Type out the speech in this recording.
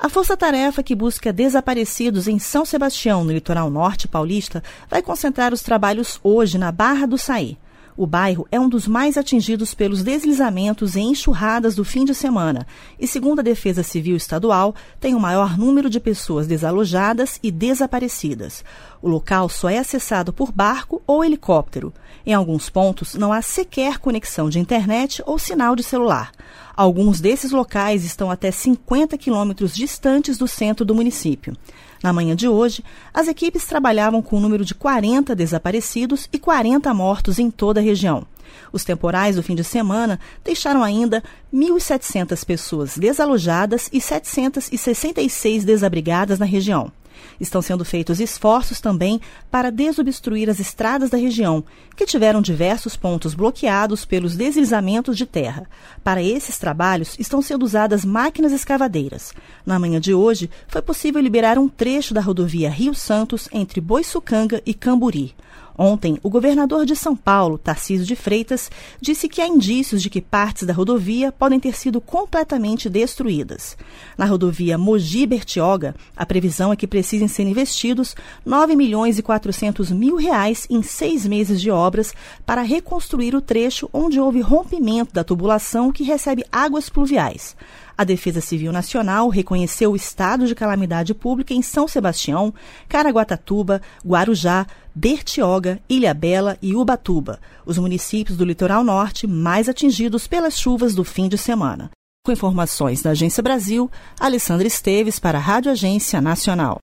A força-tarefa que busca desaparecidos em São Sebastião, no litoral norte paulista, vai concentrar os trabalhos hoje na Barra do Saí. O bairro é um dos mais atingidos pelos deslizamentos e enxurradas do fim de semana e, segundo a Defesa Civil Estadual, tem o maior número de pessoas desalojadas e desaparecidas. O local só é acessado por barco ou helicóptero. Em alguns pontos, não há sequer conexão de internet ou sinal de celular. Alguns desses locais estão até 50 quilômetros distantes do centro do município. Na manhã de hoje, as equipes trabalhavam com o número de 40 desaparecidos e 40 mortos em toda a região. Os temporais do fim de semana deixaram ainda 1.700 pessoas desalojadas e 766 desabrigadas na região. Estão sendo feitos esforços também para desobstruir as estradas da região, que tiveram diversos pontos bloqueados pelos deslizamentos de terra. Para esses trabalhos, estão sendo usadas máquinas escavadeiras. Na manhã de hoje, foi possível liberar um trecho da rodovia Rio Santos entre Boiçucanga e Camburi. Ontem, o governador de São Paulo, Tarcísio de Freitas, disse que há indícios de que partes da rodovia podem ter sido completamente destruídas. Na rodovia Mogi-Bertioga, a previsão é que precisem ser investidos R$9.400.000 em 6 meses de obras para reconstruir o trecho onde houve rompimento da tubulação que recebe águas pluviais. A Defesa Civil Nacional reconheceu o estado de calamidade pública em São Sebastião, Caraguatatuba, Guarujá, Bertioga, Ilhabela e Ubatuba, os municípios do litoral norte mais atingidos pelas chuvas do fim de semana. Com informações da Agência Brasil, Alessandra Esteves para a Rádio Agência Nacional.